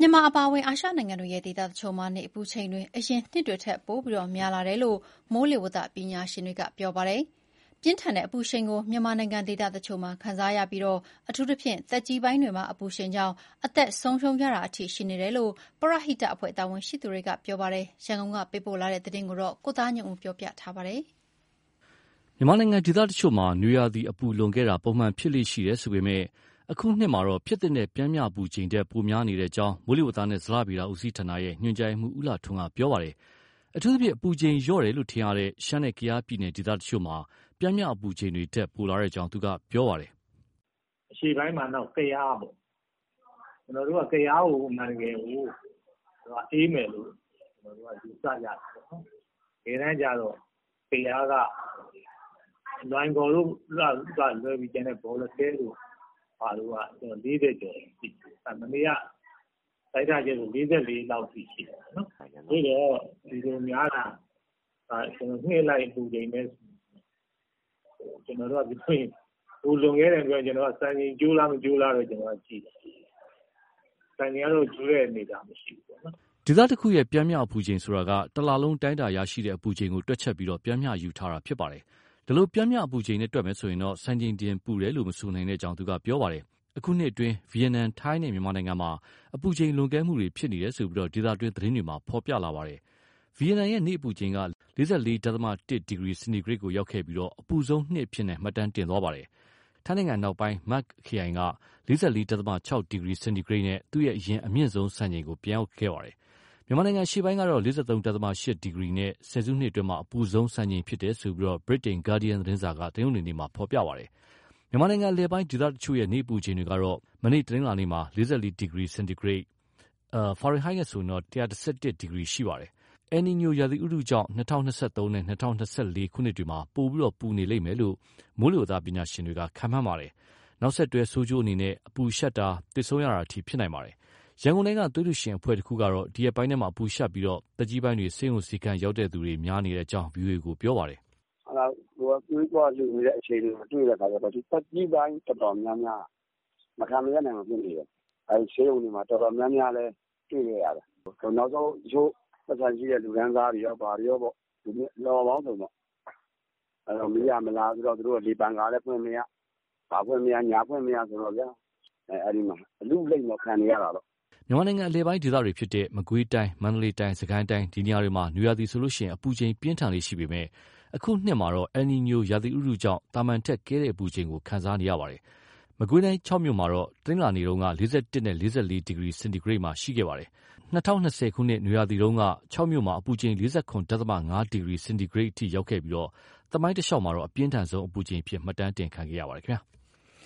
မြန်မာအပါအဝင်အာရှနိုင်ငံတွေရဲ့ဒေသတချို့မှာနေ့အပူချိန်တွေအရင်နှစ်တွေထက်ပိုပြီးများလာတယ်လို့မိုးလေဝသပညာရှင်တွေကပြောပါတယ်။ပြင်းထန်တဲ့အပူရှိန်ကိုမြန်မာနိုင်ငံဒေသတချို့မှာခံစားရပြီးအထူးသဖြင့်သက်ကြီးပိုင်းတွေမှာအပူရှိန်ကြောင့်အသက်ဆုံးရှုံးရတာအထိရှိနေတယ်လို့ပရဟိတအဖွဲ့တာဝန်ရှိသူတွေကပြောပါတယ်။ရန်ကုန်ကပေးပို့လာတဲ့သတင်းကိုကိုသားညွန့်ဦးပြောပြထားပါတယ်။မြန်မာနိုင်ငံဒေသတချို့မှာနွေရာသီအပူလွန်ခဲ့တာပုံမှန်ဖြစ်လေ့ရှိတယ်ဆိုပေမဲ့အခုနှစ်မှာဖြစ်တဲ့ပျမ်းမျှအပူချိန်ထက်ပိုများနေတဲ့အကြောင်းမိုးလေဝသနဲ့ဇလဗေဒဦးစီးဌာနရဲ့ညွှန်ကြားရေးမှူးဦးလှထွန်းကပြောပါတယ်။အထူးသဖြင့်အပူချိန်လျော့တယ်လို့ထင်ရတဲ့ရှမ်းနဲ့ကယားပြည်နယ်ဒေသတချို့မှာပျမ်းမျှအပူချိန်တွေထက်ပိုလာတဲ့အကြောင်းသူကပြောပါတယ်။အရှေ့ပိုင်းမှာတော့ကယားပေါ့။ကျွန်တော်တို့ကကယားကိုမှန်တကယ်ကိုအေးမယ်လို့ကျွန်တော်တို့ကယူဆကြတယ်ပေါ့နော်။ဒီတိုင်းကြတော့ကယားကလွိုင်းကော်တို့လွယ်ပြီးကျန်တဲ့ဘောလကဲတို့ပါလို့က40ကျော်ရှိတယ်။မနေ့ကတိုက်တာကျတော့44လောက်ရှိတယ်နော်။ဒါတော့ဒီလိုများတာကျွန်တော်နှိမ့်လိုက်ပူချိန်နဲ့ကျွန်တော်တို့ကဒီပူလွန်ခဲ့တဲ့အတွက်ကျွန်တော်ကစံချိန်ကျိုးလားမကျိုးလားတော့ကျွန်တော်ကကြည့်တယ်။စံချိန်ကတော့ကျိုးတဲ့အနေအထားမရှိဘူးပေါ့နော်။ဒေသတစ်ခုရဲ့ပျမ်းမျှအပူချိန်ဆိုတာကတစ်လလုံးတိုင်းတာရရှိတဲ့အပူချိန်ကိုတွက်ချက်ပြီးပျမ်းမျှယူထားတာဖြစ်ပါတယ်။ဒီလိုပျမ်းမျှအပူချိန်နဲ့တွက်မယ်ဆိုရင်စံချိန်တင်ပူတယ်လို့မဆိုနိုင်တဲ့အကြောင်းသူကပြောပါတယ်။အခုနှစ်အတွင်းဗီယက်နမ်၊ထိုင်းနဲ့မြန်မာနိုင်ငံမှာအပူချိန်လွန်ကဲမှုတွေဖြစ်နေတယ်ဆိုပြီးဒေသတွင်းသတင်းတွေမှာဖော်ပြလာပါတယ်။ဗီယက်နမ်ရဲ့နေ့အပူချိန်က44.1 ဒီဂရီစင်တီဂရိတ်ကိုရောက်ခဲ့ပြီးအပူဆုံးနှစ်အဖြစ်မှတ်တမ်းတင်သွားပါတယ်။ထိုင်းနိုင်ငံနောက်ပိုင်းမက်ခရိုင်က44.6 ဒီဂရီစင်တီဂရိတ်နဲ့သူ့ရဲ့အရင်အမြင့်ဆုံးစံချိန်ကိုပြန်ရောက်ခဲ့ပါတယ်။မြန်မာနိုင်ငံအရှေ့ပိုင်းကတော့43.8 ဒီဂရီနဲ့ဆယ်စုနှစ်အတွင်းအပူဆုံးစံချိန်ဖြစ်တယ်ဆိုပြီးဗြိတိန် Guardian သတင်းစာကတနင်္ဂနွေနေ့မှာဖော်ပြပါတယ်။မြန်မာနိုင်ငံအလယ်ပိုင်းဒေသတချို့ရဲ့နေ့အပူချိန်တွေကတော့မနေ့တနင်္လာနေ့မှာ44ဒီဂရီစင်တီဂရိတ်ဖာရင်ဟိုက်နဲ့ဆိုရင်111ဒီဂရီရှိပါတယ်။အယ်နီညိုရာသီဥတုကြောင့်2023နဲ့2024ခုနှစ်တွေမှာပိုပြီးပူနေလိမ့်မယ်လို့မိုးလေဝသပညာရှင်တွေကခန့်မှန်းပါတယ်။နောက်ဆက်တွဲဆိုးကျိုးအနေနဲ့အပူရှပ်တာသေဆုံးရတာအထိဖြစ်နိုင်ပါတယ်။ရန်ကုန်တိုင်းကသွေးလှူရှင်အဖွဲ့တစ်ခုကတော့ဒီရက်ပိုင်းထဲမှာအပူရှပ်ပြီးသက်ကြီးပိုင်းတွေဆေးရုံဆေးခန်းရောက်တဲ့သူတွေများနေတဲ့အကြောင်း VOA ကိုပြောပါတယ်။သူကသွေးသွားလှူနေတဲ့အချိန်တွေတွေ့တဲ့အခါကျတော့ဒီသက်ကြီးပိုင်းတော်တော်များများမခံမရနိုင်ဘူးဖြစ်နေတယ်။အဲဒီဆေးရုံတွေမှာတော်တော်များများလဲတွေ့ရရတယ်။နောက်ဆုံးရိုးပတ်စံရှိတဲ့လူကန်းစားတွေရောဗာတွေရောပေါ့ဒီလောပေါင်းဆိုတော့အဲတော့မရမလားဆိုတော့သူတို့လေပန်ကားလည်းဖွင့်မရဘာဖွင့်မရညာဖွင့်မရဆိုတော့ဗျာအဲဒီမှာအလူလိမ့်တော့ခံနေရတာတော့မြန်မာနိုင်ငံအလယ်ပိုင်းဒေသတွေဖြစ်တဲ့မကွေးတိုင်းမန္တလေးတိုင်းစကိုင်းတိုင်းဒီနေရာတွေမှာနွေရာသီဆိုရင်အပူချိန်ပြင်းထန်လေးရှိပေမဲ့အခုနှစ်မှာအယ်နီညိုရာသီဥတုကြောင့်တာမန်ထက်ကဲတဲ့အပူချိန်ကိုခံစားနေရပါတယ်။မကွေးတိုင်း6မြို့မှာတနင်္လာနေ့တုန်းက41နဲ့44ဒီဂရီစင်တီဂရိတ်မှာရှိခဲ့ပါတယ်။2020ခုနှစ်နွေရာသီတုန်းက6မြို့မှာအပူချိန်49.5ဒီဂရီစင်တီဂရိတ်အထိရောက်ခဲ့ပြီးသမိုင်းတစ်လျှောက်မှာအပြင်းထန်ဆုံးအပူချိန်ဖြစ်မှတ်တမ်းတင်ခံခဲ့ရပါတယ်ခင်ဗျာ။